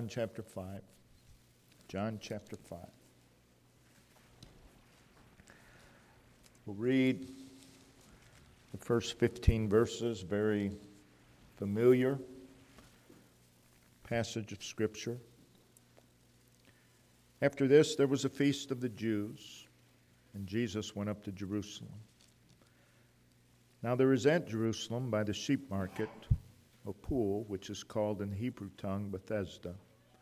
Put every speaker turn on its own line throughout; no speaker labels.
chapter 5. John chapter 5. We'll read the first 15 verses, very familiar passage of Scripture. After this, there was a feast of the Jews, and Jesus went up to Jerusalem. Now there is at Jerusalem by the sheep market a pool, which is called in the Hebrew tongue Bethesda,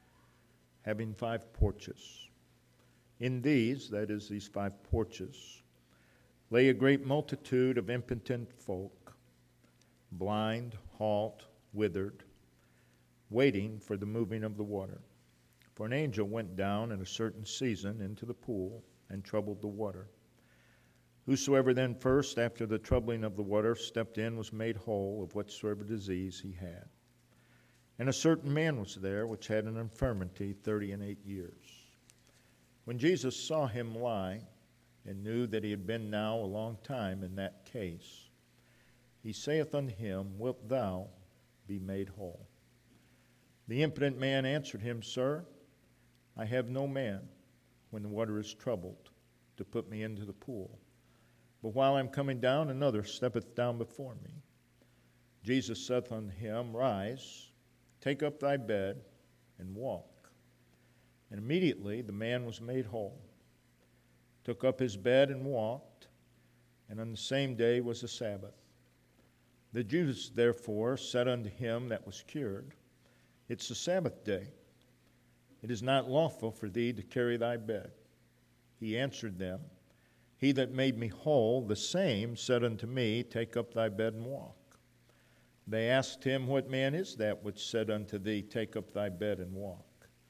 having 5 porches. In these, that is, these 5 porches, lay a great multitude of impotent folk, blind, halt, withered, waiting for the moving of the water. For an angel went down in a certain season into the pool and troubled the water. Whosoever then first, after the troubling of the water, stepped in was made whole of whatsoever disease he had. And a certain man was there which had an infirmity 38 years. When Jesus saw him lie, and knew that he had been now a long time in that case, he saith unto him, Wilt thou be made whole? The impotent man answered him, Sir, I have no man, when the water is troubled, to put me into the pool. But while I am coming down, another steppeth down before me. Jesus saith unto him, Rise, take up thy bed, and walk. And immediately the man was made whole, took up his bed and walked, and on the same day was the Sabbath. The Jews therefore said unto him that was cured, It's the Sabbath day. It is not lawful for thee to carry thy bed. He answered them, He that made me whole, the same said unto me, Take up thy bed and walk. They asked him, What man is that which said unto thee, Take up thy bed and walk?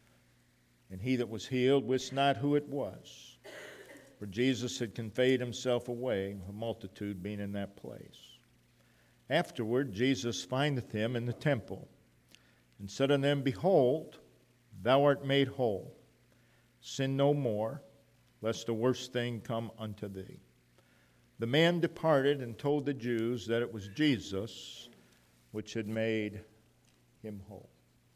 And he that was healed wist not who it was, for Jesus had conveyed himself away, a multitude being in that place. Afterward Jesus findeth him in the temple, and said unto them, Behold, thou art made whole. Sin no more, lest a worse thing come unto thee. The man departed and told the Jews that it was Jesus which had made him whole.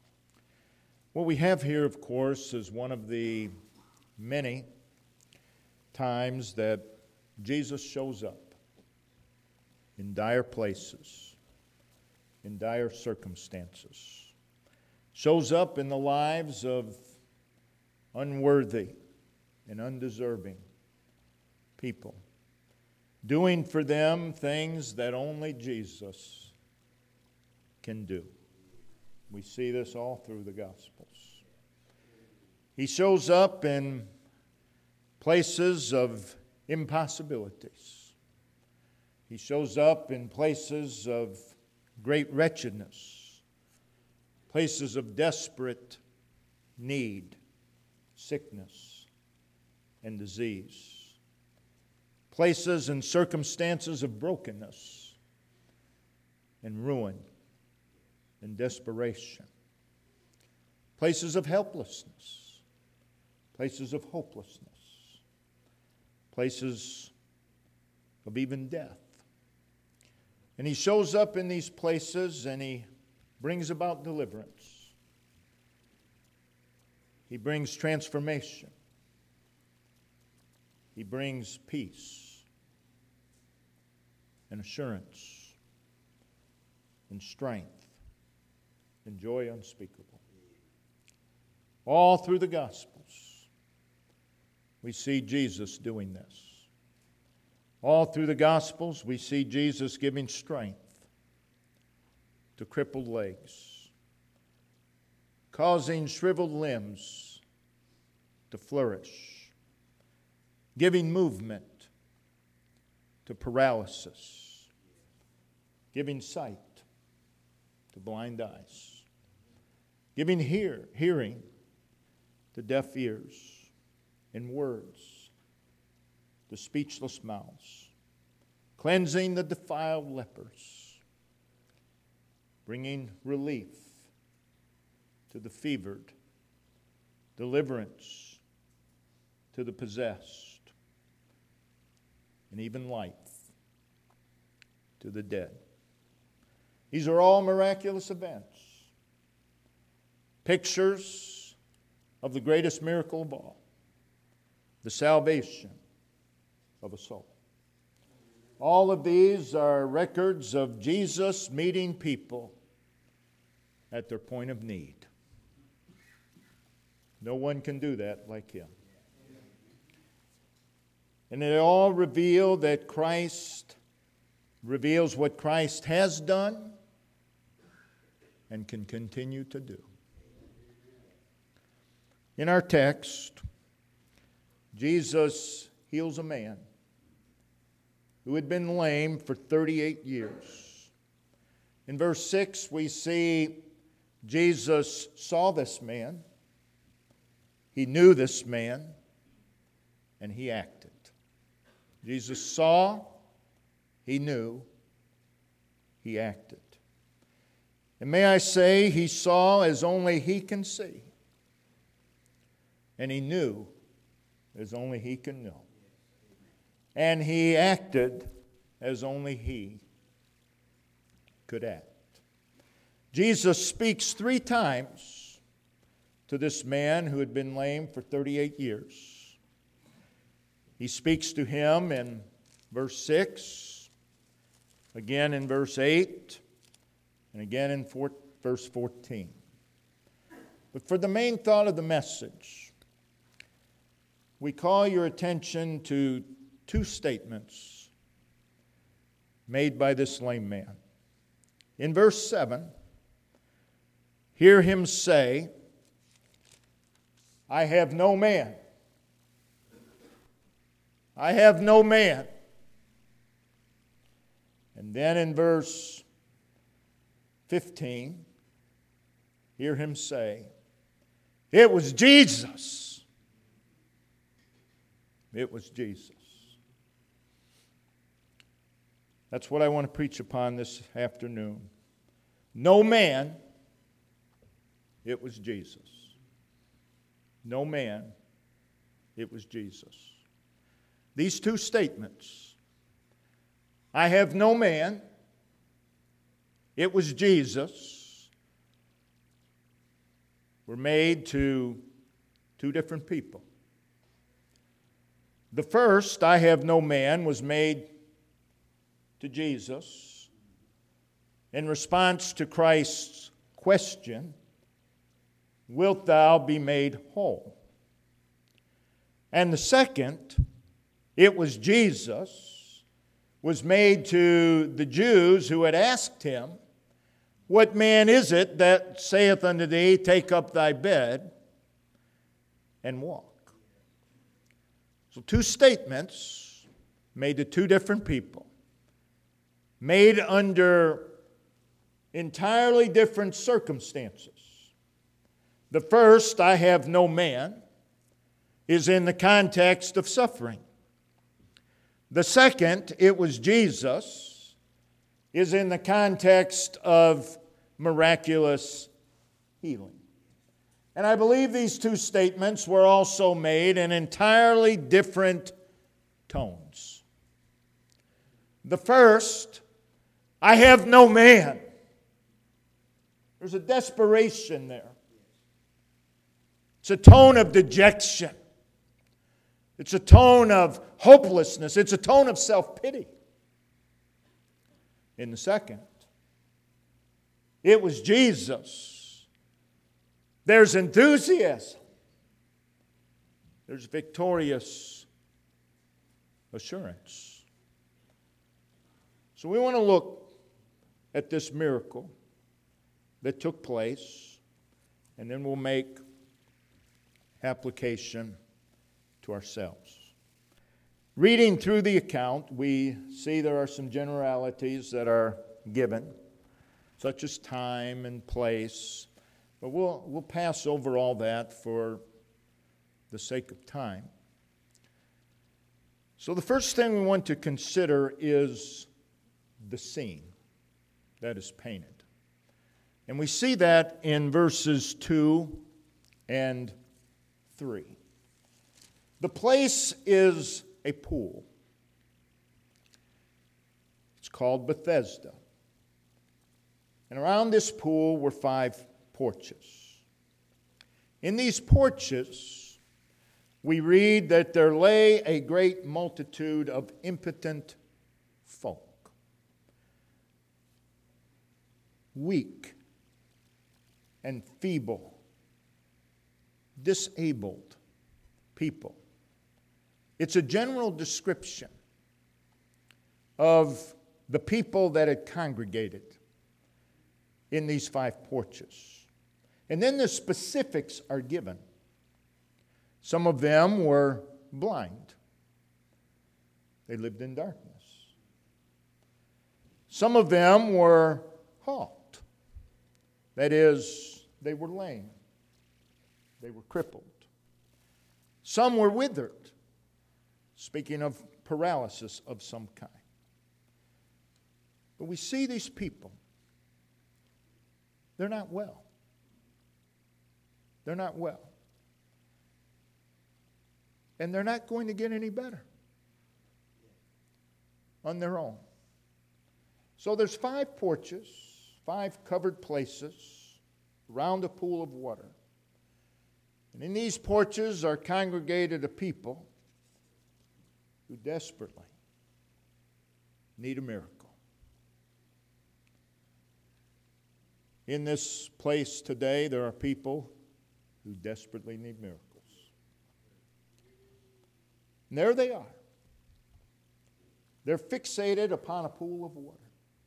What we have here, of course, is one of the many times that Jesus shows up in dire places, in dire circumstances. Shows up in the lives of unworthy and undeserving people, doing for them things that only Jesus can do. We see this all through the Gospels. He shows up in places of impossibilities. He shows up in places of great wretchedness, places of desperate need, sickness, and disease, places and circumstances of brokenness and ruin and desperation, places of helplessness, places of hopelessness, places of even death. And he shows up in these places and he brings about deliverance. He brings transformation. He brings peace and assurance and strength and joy unspeakable. All through the Gospels, we see Jesus doing this. All through the Gospels, we see Jesus giving strength to crippled legs, causing shriveled limbs to flourish, giving movement to paralysis, giving sight to blind eyes, giving hearing to deaf ears, and words to speechless mouths, cleansing the defiled lepers, bringing relief to the fevered, deliverance to the possessed, and even life to the dead. These are all miraculous events, pictures of the greatest miracle of all, the salvation of a soul. All of these are records of Jesus meeting people at their point of need. No one can do that like him. And they all reveal that Christ reveals what Christ has done and can continue to do. In our text, Jesus heals a man who had been lame for 38 years. In verse 6, we see Jesus saw this man, he knew this man, and he acted. Jesus saw, he knew, he acted. And may I say, he saw as only he can see, and he knew as only he can know. And he acted as only he could act. Jesus speaks 3 times to this man who had been lame for 38 years. He speaks to him in verse 6, again in verse 8, and again in verse 14. But for the main thought of the message, we call your attention to 2 statements made by this lame man. In verse 7, hear him say, I have no man. I have no man. And then in verse 15, hear him say, it was Jesus. It was Jesus. That's what I want to preach upon this afternoon. No man, it was Jesus. No man, it was Jesus. These 2 statements, I have no man, it was Jesus, were made to 2 different people. The first, I have no man, was made to Jesus in response to Christ's question, wilt thou be made whole? And the second, it was Jesus, was made to the Jews who had asked him, what man is it that saith unto thee, take up thy bed and walk? So 2 statements made to 2 different people, made under entirely different circumstances. The first, I have no man, is in the context of suffering. The second, it was Jesus, is in the context of miraculous healing. And I believe these 2 statements were also made in entirely different tones. The first, I have no man. There's a desperation there. It's a tone of dejection. It's a tone of hopelessness. It's a tone of self-pity. In the second, it was Jesus. There's enthusiasm. There's victorious assurance. So we want to look at this miracle that took place, and then we'll make application to ourselves. Reading through the account, we see there are some generalities that are given, such as time and place. But we'll pass over all that for the sake of time. So the first thing we want to consider is the scene that is painted. And we see that in verses 2 and 3. The place is a pool. It's called Bethesda. And around this pool were 5 porches. In these porches, we read that there lay a great multitude of impotent folk, weak and feeble, disabled people. It's a general description of the people that had congregated in these 5 porches. And then the specifics are given. Some of them were blind. They lived in darkness. Some of them were halt. That is, they were lame. They were crippled. Some were withered, speaking of paralysis of some kind. But we see these people. They're not well. They're not well. And they're not going to get any better on their own. So there's 5 porches, 5 covered places around a pool of water. And in these porches are congregated a people who desperately need a miracle. In this place today, there are people who desperately need miracles. And there they are. They're fixated upon a pool of water.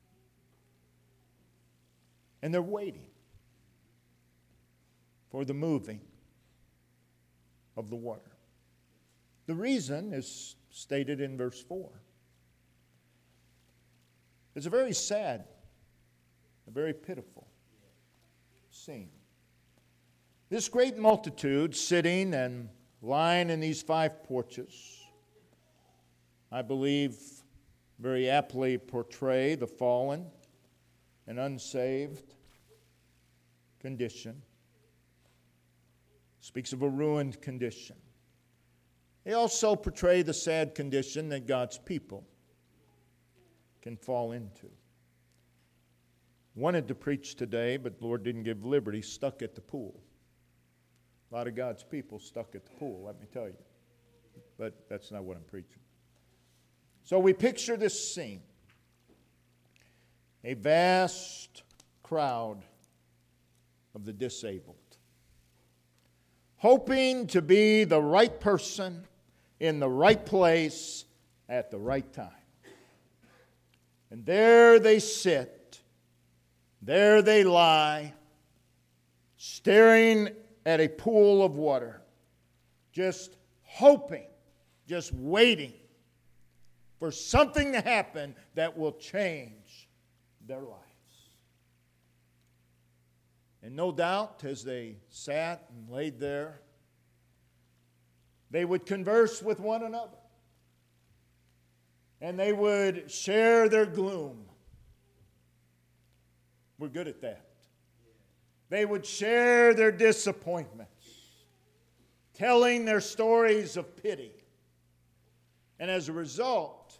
And they're waiting for the moving of the water. The reason is stated in verse 4. It's a very sad, a very pitiful scene. This great multitude sitting and lying in these 5 porches, I believe, very aptly portray the fallen and unsaved condition. Speaks of a ruined condition. They also portray the sad condition that God's people can fall into. Wanted to preach today, but the Lord didn't give liberty, stuck at the pool. A lot of God's people stuck at the pool, let me tell you. But that's not what I'm preaching. So we picture this scene. A vast crowd of the disabled, hoping to be the right person in the right place at the right time. And there they sit, there they lie, staring at a pool of water, just hoping, just waiting for something to happen that will change their lives. And no doubt, as they sat and laid there, they would converse with one another. And they would share their gloom. We're good at that. They would share their disappointments, telling their stories of pity. And as a result,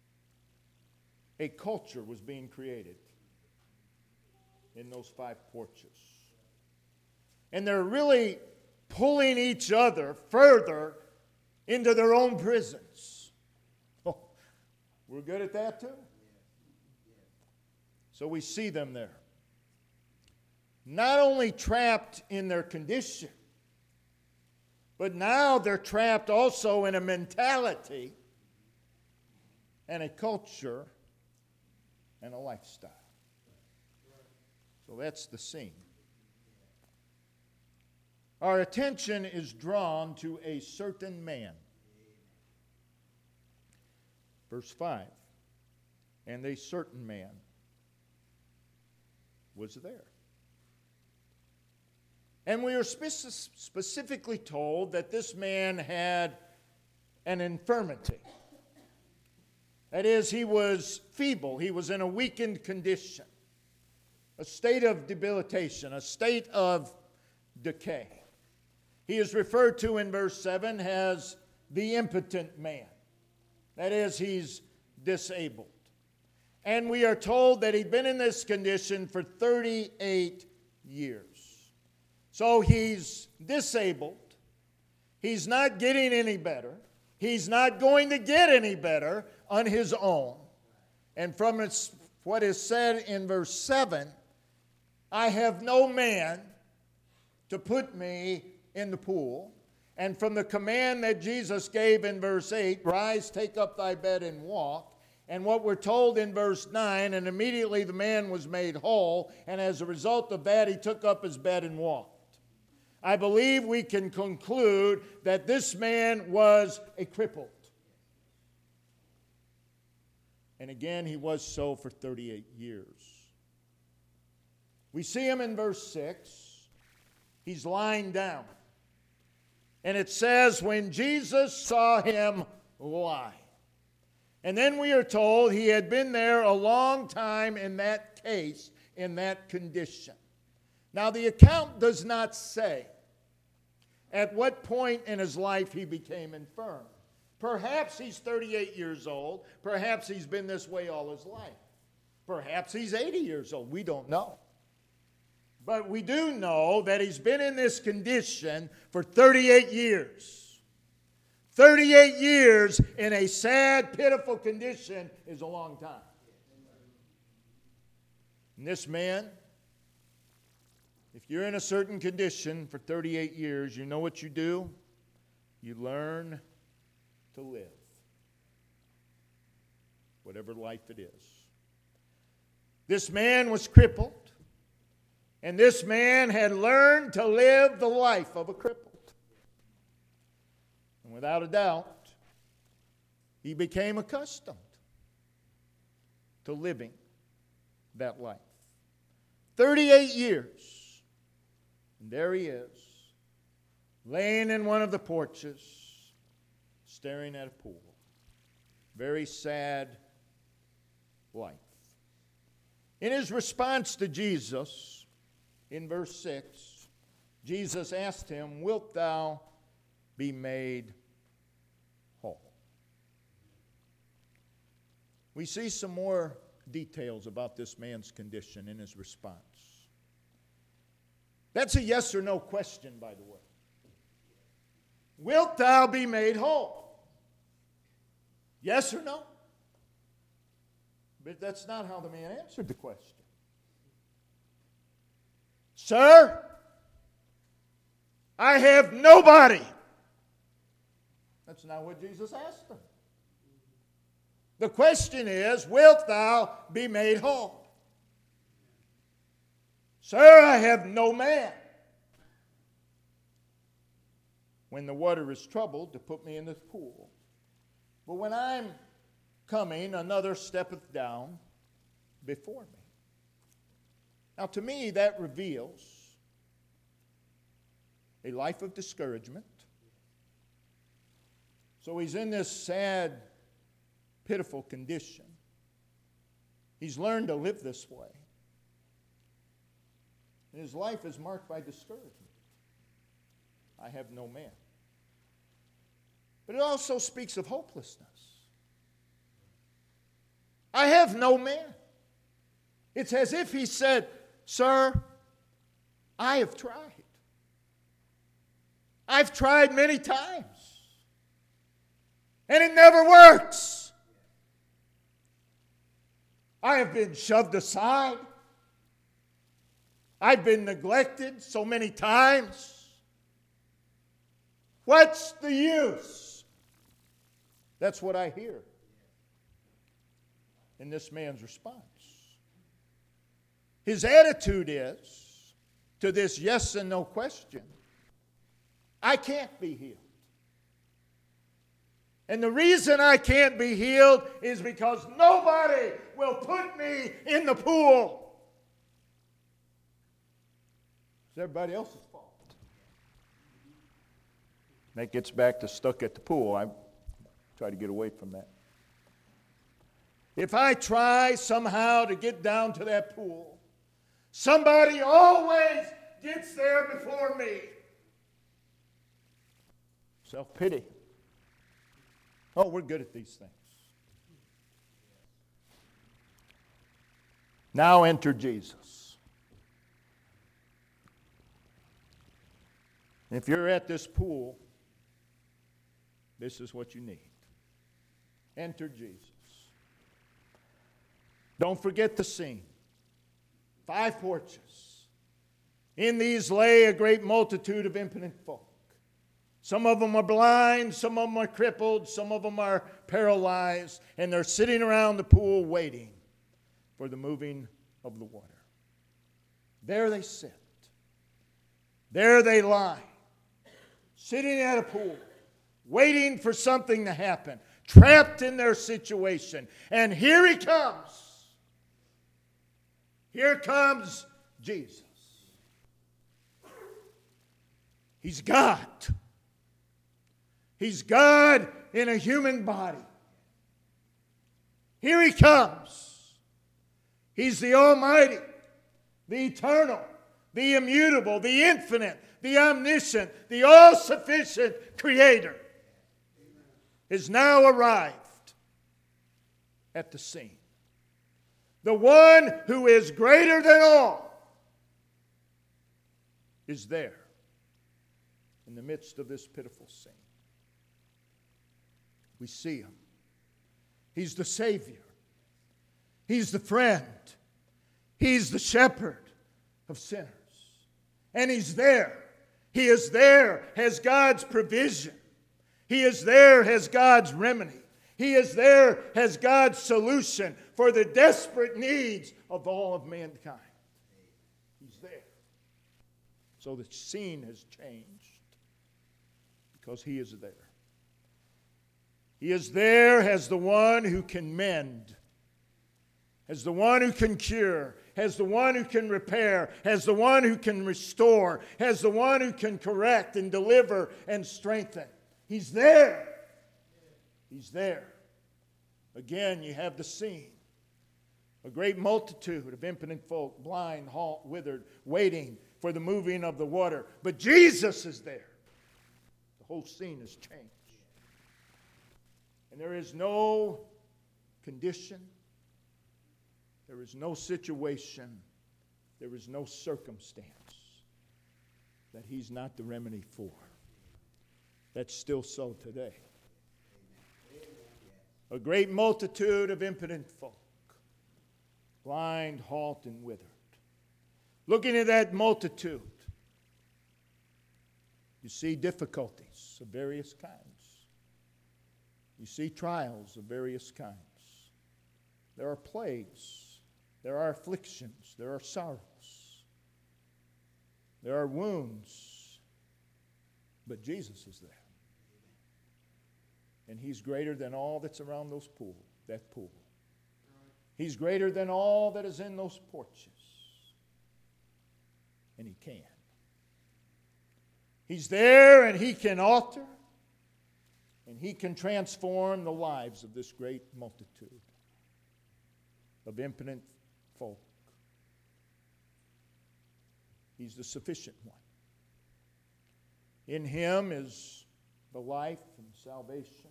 a culture was being created in those 5 porches. And they're really pulling each other further into their own prisons. Oh, we're good at that too. So we see them there. Not only trapped in their condition, but now they're trapped also in a mentality and a culture and a lifestyle. So that's the scene. Our attention is drawn to a certain man. Verse 5. And a certain man was there. And we are specifically told that this man had an infirmity. That is, he was feeble. He was in a weakened condition, a state of debilitation, a state of decay. He is referred to in verse 7 as the impotent man. That is, he's disabled. And we are told that he'd been in this condition for 38 years. So he's disabled. He's not getting any better. He's not going to get any better on his own. And from what is said in verse 7, I have no man to put me in the pool. And from the command that Jesus gave in verse 8, rise, take up thy bed and walk. And what we're told in verse 9, and immediately the man was made whole, and as a result of that, he took up his bed and walked. I believe we can conclude that this man was a crippled. And again, he was so for 38 years. We see him in verse 6. He's lying down. And it says, when Jesus saw him lie. And then we are told he had been there a long time in that case, in that condition. Now, the account does not say at what point in his life he became infirm. Perhaps he's 38 years old. Perhaps he's been this way all his life. Perhaps he's 80 years old. We don't know. But we do know that he's been in this condition for 38 years. 38 years in a sad, pitiful condition is a long time. And this man, if you're in a certain condition for 38 years, you know what you do? You learn to live. Whatever life it is. This man was crippled. And this man had learned to live the life of a crippled. And without a doubt, he became accustomed to living that life. 38 years. And there he is, laying in one of the porches, staring at a pool. Very sad life. In his response to Jesus, in verse 6, Jesus asked him, wilt thou be made whole? We see some more details about this man's condition in his response. That's a yes or no question, by the way. Wilt thou be made whole? Yes or no? But that's not how the man answered the question. Sir, I have nobody. That's not what Jesus asked him. The question is, wilt thou be made whole? Sir, I have no man. When the water is troubled, to put me in this pool. But when I'm coming, another steppeth down before me. Now, to me, that reveals a life of discouragement. So he's in this sad, pitiful condition. He's learned to live this way. And his life is marked by discouragement. I have no man. But it also speaks of hopelessness. I have no man. It's as if he said, sir, I have tried. I've tried many times. And it never works. I have been shoved aside. I've been neglected so many times. What's the use? That's what I hear in this man's response. His attitude is, to this yes and no question, I can't be healed. And the reason I can't be healed is because nobody will put me in the pool. It's everybody else's fault. That gets back to stuck at the pool. I try to get away from that. If I try somehow to get down to that pool, somebody always gets there before me. Self-pity. Oh, we're good at these things. Now enter Jesus. If you're at this pool, this is what you need. Enter Jesus. Don't forget the scene. 5 porches. In these lay a great multitude of impotent folk. Some of them are blind, some of them are crippled, some of them are paralyzed, and they're sitting around the pool waiting for the moving of the water. There they sit. There they lie, sitting at a pool, waiting for something to happen, trapped in their situation. And here he comes. Here comes Jesus. He's God. He's God in a human body. Here he comes. He's the Almighty, the Eternal, the Immutable, the Infinite, the Omniscient, the All-Sufficient Creator has now arrived at the scene. The one who is greater than all is there in the midst of this pitiful scene. We see him. He's the Savior. He's the friend. He's the shepherd of sinners. And he's there. He is there as God's provision. He is there as God's remedy. He is there as God's solution for the desperate needs of all of mankind. He's there. So the scene has changed because he is there. He is there as the one who can mend, as the one who can cure, as the one who can repair, as the one who can restore, as the one who can correct and deliver and strengthen. He's there. He's there. Again, you have the scene. A great multitude of impotent folk, blind, halt, withered, waiting for the moving of the water. But Jesus is there. The whole scene has changed. And there is no condition, there is no situation, there is no circumstance that he's not the remedy for. That's still so today. A great multitude of impotent folk, blind, halt, and withered. Looking at that multitude, you see difficulties of various kinds. You see trials of various kinds. There are plagues. There are afflictions. There are sorrows. There are wounds. But Jesus is there. And he's greater than all that's around that pool. He's greater than all that is in those porches. And he can. He's there and he can alter. And he can transform the lives of this great multitude of impotent folk. He's the sufficient one. In him is the life and salvation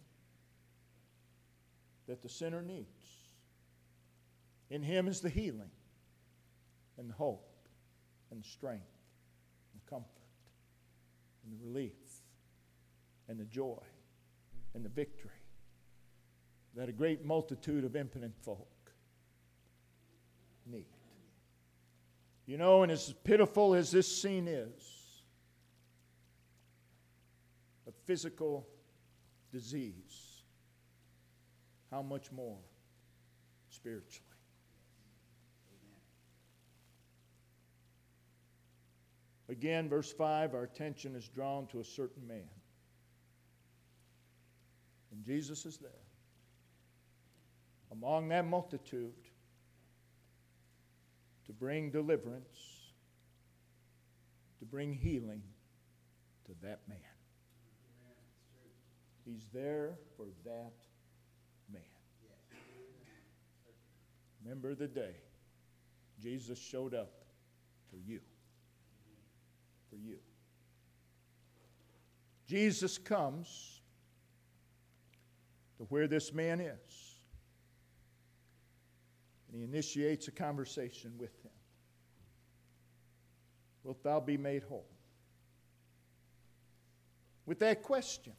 that the sinner needs. In him is the healing and the hope and the strength and the comfort and the relief and the joy and the victory that a great multitude of impotent folk need. You know, and as pitiful as this scene is, of physical disease, how much more spiritually? Again, verse 5, our attention is drawn to a certain man. And Jesus is there. Among that multitude to bring deliverance, to bring healing to that man. He's there for that man. Remember the day Jesus showed up for you. For you. Jesus comes to where this man is. And he initiates a conversation with him. Wilt thou be made whole? With that question,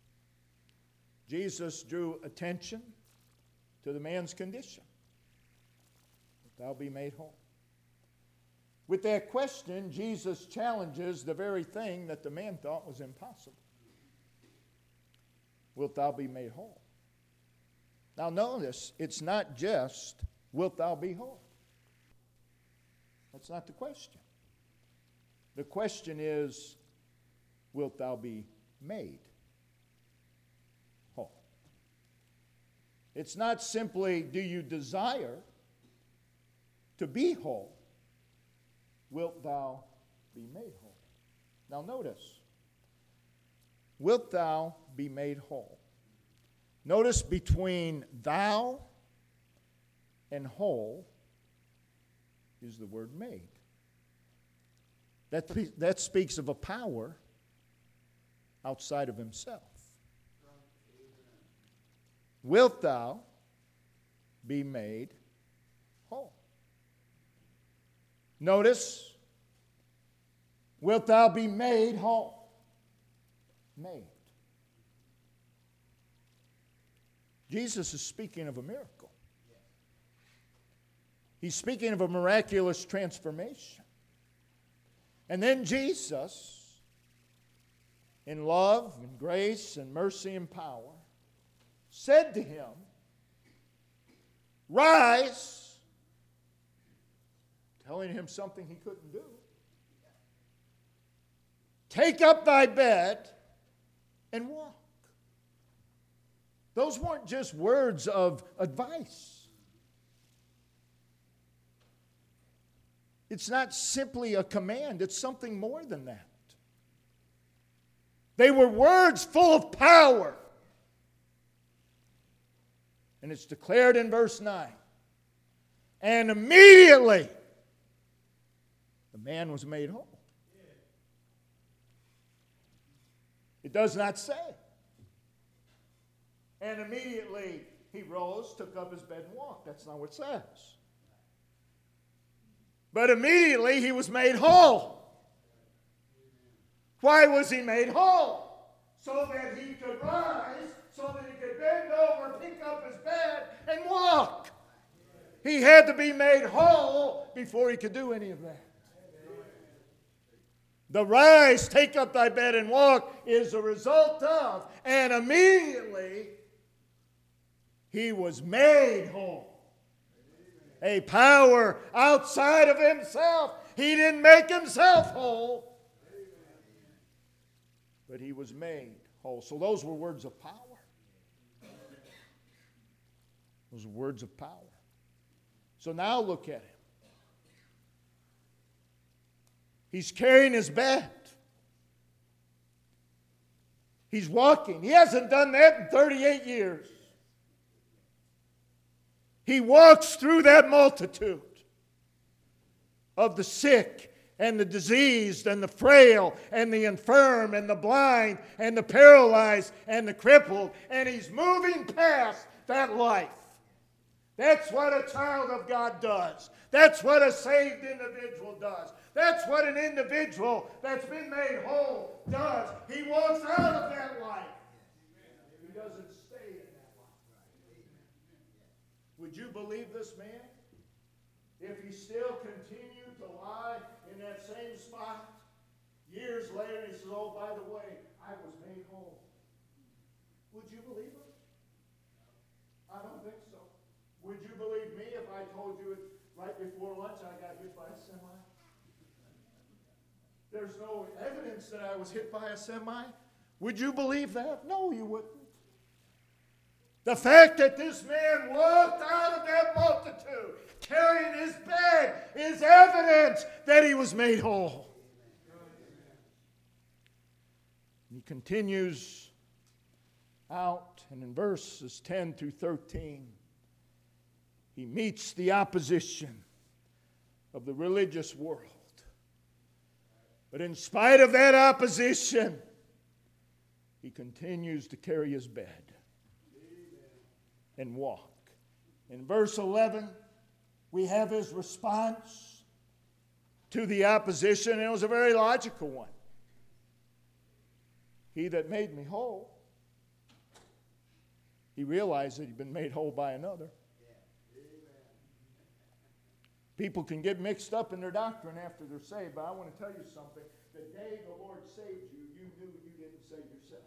Jesus drew attention to the man's condition. Wilt thou be made whole? With that question, Jesus challenges the very thing that the man thought was impossible. Wilt thou be made whole? Now notice, it's not just, wilt thou be whole? That's not the question. The question is, wilt thou be made whole? It's not simply, do you desire to be whole? Wilt thou be made whole? Now notice, wilt thou be made whole? Notice between thou and whole is the word made. That speaks of a power outside of himself. Wilt thou be made whole? Notice, wilt thou be made whole? Made. Jesus is speaking of a miracle. He's speaking of a miraculous transformation. And then Jesus, in love and grace and mercy and power, said to him, rise, telling him something he couldn't do. Take up thy bed and walk. Those weren't just words of advice. It's not simply a command. It's something more than that. They were words full of power. And it's declared in verse 9. And immediately, the man was made whole. It does not say. And immediately he rose, took up his bed, and walked. That's not what it says. But immediately he was made whole. Why was he made whole? So that he could rise, so that he could bend over, pick up his bed, and walk. He had to be made whole before he could do any of that. The rise, take up thy bed and walk is a result of, and immediately he was made whole. A power outside of himself. He didn't make himself whole, but he was made whole. So those were words of power. Those were words of power. So now look at him. He's carrying his bed. He's walking. He hasn't done that in 38 years. He walks through that multitude of the sick and the diseased and the frail and the infirm and the blind and the paralyzed and the crippled, and he's moving past that life. That's what a child of God does. That's what a saved individual does. That's what an individual that's been made whole does. He walks out of that life. He doesn't stay in that life. Would you believe this man? If he still continued to lie in that same spot, years later he says, oh, by the way, I was made whole. Would you believe it? I don't think so. Would you believe me if I told you right before lunch I got hit by a semi? There's no evidence that I was hit by a semi. Would you believe that? No, you wouldn't. The fact that this man walked out of that multitude carrying his bed is evidence that he was made whole. He continues out, and in verses 10 through 13, he meets the opposition of the religious world. But in spite of that opposition, he continues to carry his bed and walk. In verse 11, we have his response to the opposition, and it was a very logical one. He that made me whole. He realized that he'd been made whole by another. People can get mixed up in their doctrine after they're saved, but I want to tell you something. The day the Lord saved you, you knew you didn't save yourself.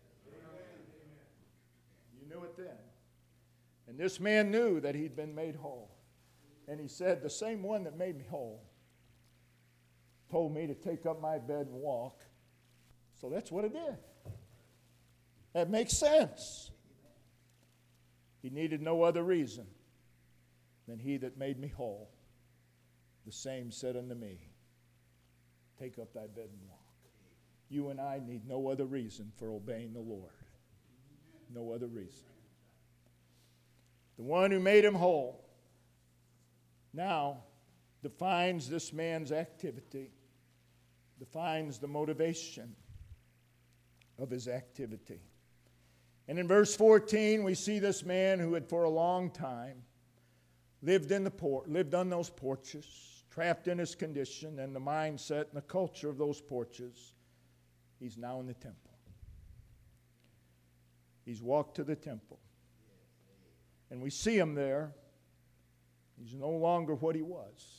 You knew it then. And this man knew that he'd been made whole. And he said, the same one that made me whole told me to take up my bed and walk. So that's what it did. That makes sense. He needed no other reason than he that made me whole. The same said unto me, take up thy bed and walk. You and I need no other reason for obeying the Lord. No other reason. The one who made him whole now defines this man's activity, defines the motivation of his activity. And in verse 14, we see this man who had for a long time lived on those porches, trapped in his condition and the mindset and the culture of those porches. He's now in the temple. He's walked to the temple. And we see him there. He's no longer what he was.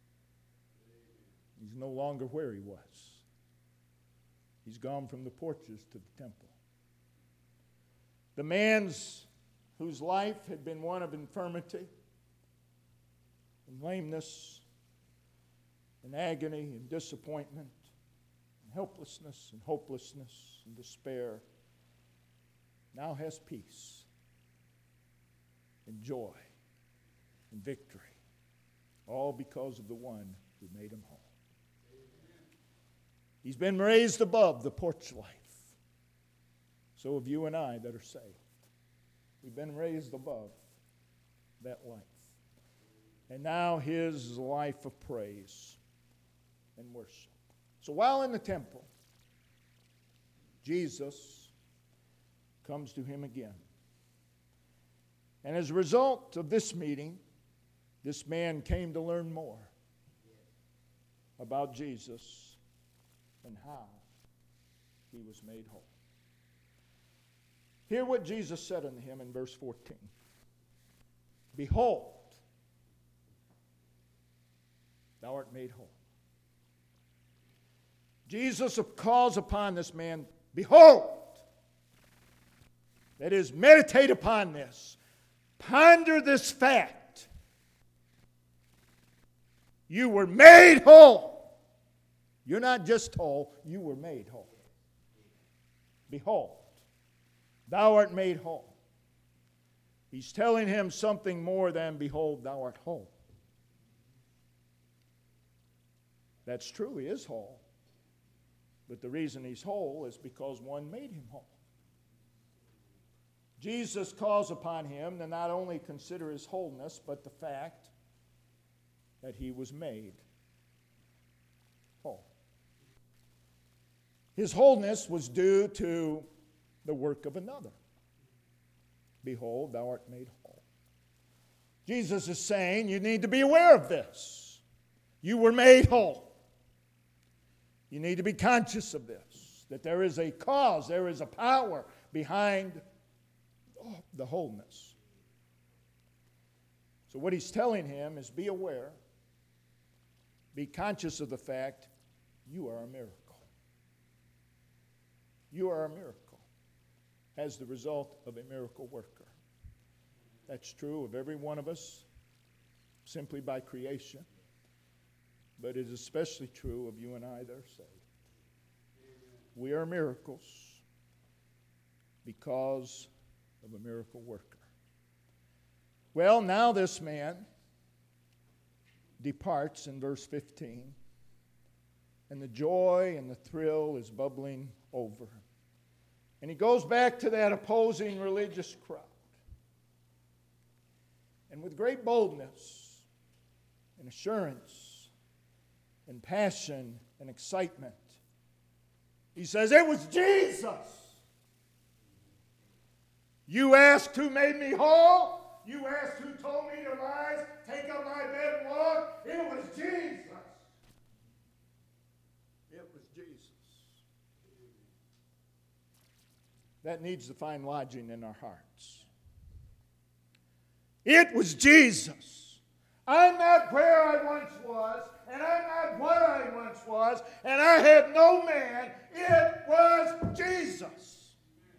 He's no longer where he was. He's gone from the porches to the temple. The man's whose life had been one of infirmity and lameness and agony and disappointment and helplessness and hopelessness and despair now has peace and joy and victory, all because of the one who made him whole. He's been raised above the porch life. So have you and I that are saved. We've been raised above that life. And now his life of praise and worship. So while in the temple, Jesus comes to him again. And as a result of this meeting, this man came to learn more about Jesus and how he was made whole. Hear what Jesus said unto him in verse 14. Behold, thou art made whole. Jesus calls upon this man, behold. That is, meditate upon this. Ponder this fact. You were made whole. You're not just whole, you were made whole. Behold, thou art made whole. He's telling him something more than, behold, thou art whole. That's true, he is whole. But the reason he's whole is because one made him whole. Jesus calls upon him to not only consider his wholeness, but the fact that he was made whole. His wholeness was due to the work of another. Behold, thou art made whole. Jesus is saying you need to be aware of this. You were made whole. You need to be conscious of this, that there is a cause, there is a power behind the wholeness. So what he's telling him is be aware, be conscious of the fact you are a miracle. You are a miracle as the result of a miracle worker. That's true of every one of us simply by creation, but it is especially true of you and I that are saved. We are miracles because of a miracle worker. Well, now this man departs in verse 15, and the joy and the thrill is bubbling over. And he goes back to that opposing religious crowd. And with great boldness and assurance and passion and excitement, he says, it was Jesus. You asked who made me whole? You asked who told me to rise, take up my bed and walk? It was Jesus. It was Jesus. that needs to find lodging in our hearts. It was Jesus. I'm not where I once was, and I'm not what I once was, and I had no man. It was Jesus.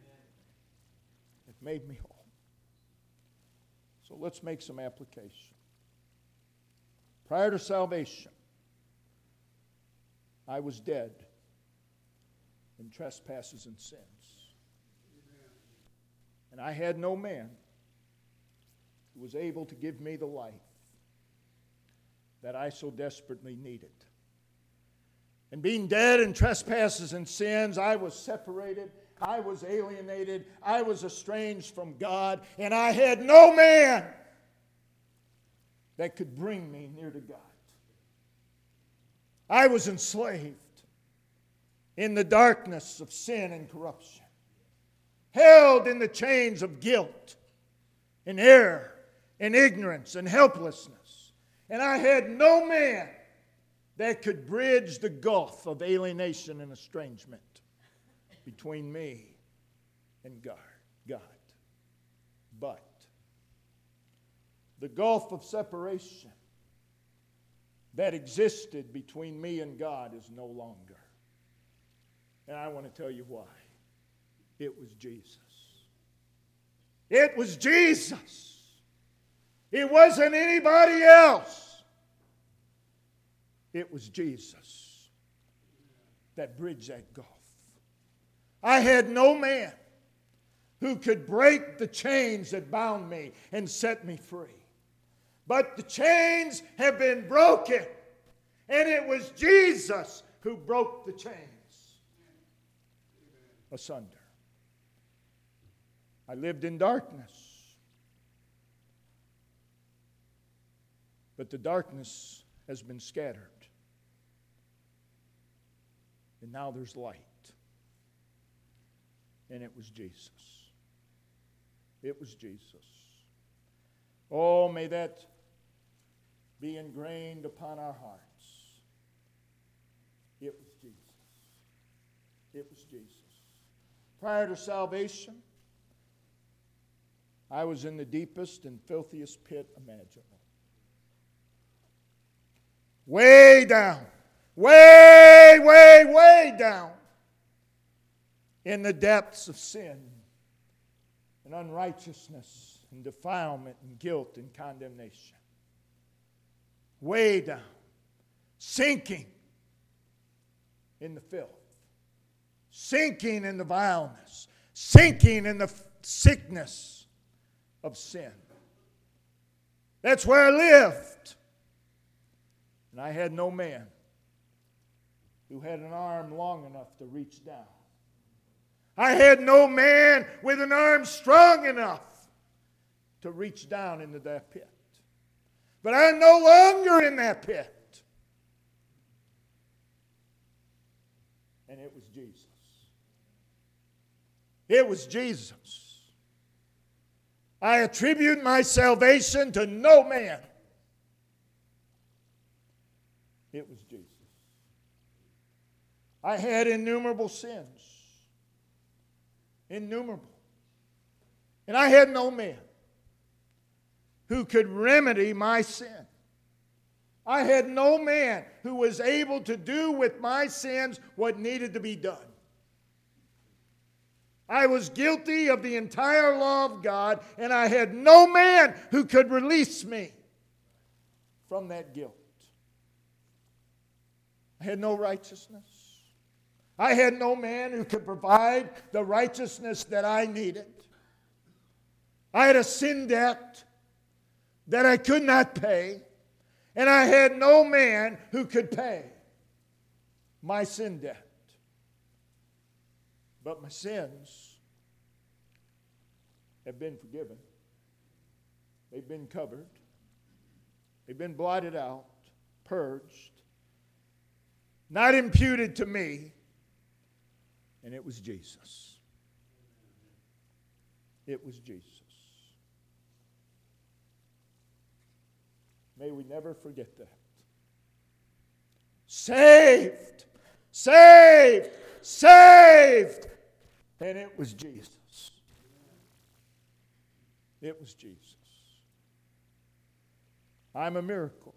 It made me whole. So let's make some application. Prior to salvation, I was dead in trespasses and sins. And I had no man who was able to give me the life that I so desperately needed. And being dead in trespasses and sins, I was separated, I was alienated, I was estranged from God, and I had no man that could bring me near to God. I was enslaved in the darkness of sin and corruption, held in the chains of guilt and error and ignorance and helplessness. And I had no man that could bridge the gulf of alienation and estrangement between me and God. But the gulf of separation that existed between me and God is no longer. And I want to tell you why. It was Jesus. It was Jesus. It wasn't anybody else. It was Jesus that bridged that gulf. I had no man who could break the chains that bound me and set me free. But the chains have been broken, and it was Jesus who broke the chains asunder. I lived in darkness, but the darkness has been scattered, and now there's light. And it was Jesus. It was Jesus. Oh, may that be ingrained upon our hearts. It was Jesus. It was Jesus. Prior to salvation, I was in the deepest and filthiest pit imaginable. Way down. Way down. In the depths of sin and unrighteousness and defilement and guilt and condemnation. Way down. Sinking in the filth. Sinking in the vileness. Sinking in the sickness of sin. That's where I lived. And I had no man who had an arm long enough to reach down. I had no man with an arm strong enough to reach down into that pit. But I'm no longer in that pit. And it was Jesus. It was Jesus. I attribute my salvation to no man. It was Jesus. I had innumerable sins. Innumerable. And I had no man who could remedy my sin. I had no man who was able to do with my sins what needed to be done. I was guilty of the entire law of God, and I had no man who could release me from that guilt. I had no righteousness. I had no man who could provide the righteousness that I needed. I had a sin debt that I could not pay, and I had no man who could pay my sin debt. But my sins have been forgiven. They've been covered. They've been blotted out, purged, not imputed to me. And it was Jesus. It was Jesus. May we never forget that. Saved! Saved! Saved! And it was Jesus. It was Jesus. I'm a miracle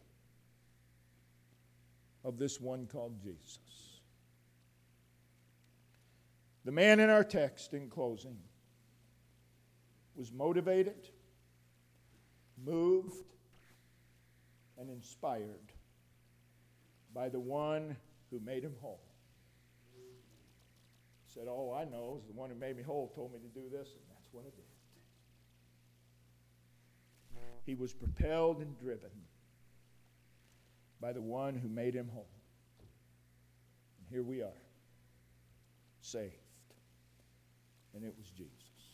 of this one called Jesus. The man in our text, in closing, was motivated, moved, and inspired by the one who made him whole. He said, "Oh, I know, the one who made me whole told me to do this," and that's what I did. He was propelled and driven by the one who made him whole. And here we are, saved. And it was Jesus.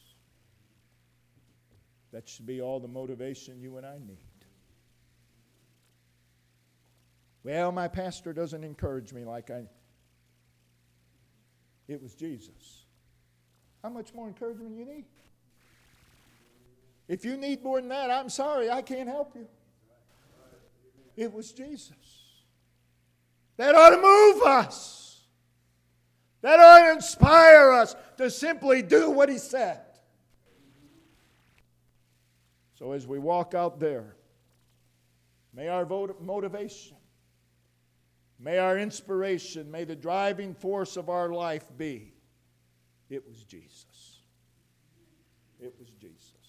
That should be all the motivation you and I need. Well, my pastor doesn't encourage me like It was Jesus. How much more encouragement you need? If you need more than that, I'm sorry, I can't help you. It was Jesus. That ought to move us. That ought to inspire us to simply do what he said. So as we walk out there, may our motivation, may our inspiration, may the driving force of our life be, it was Jesus. It was Jesus.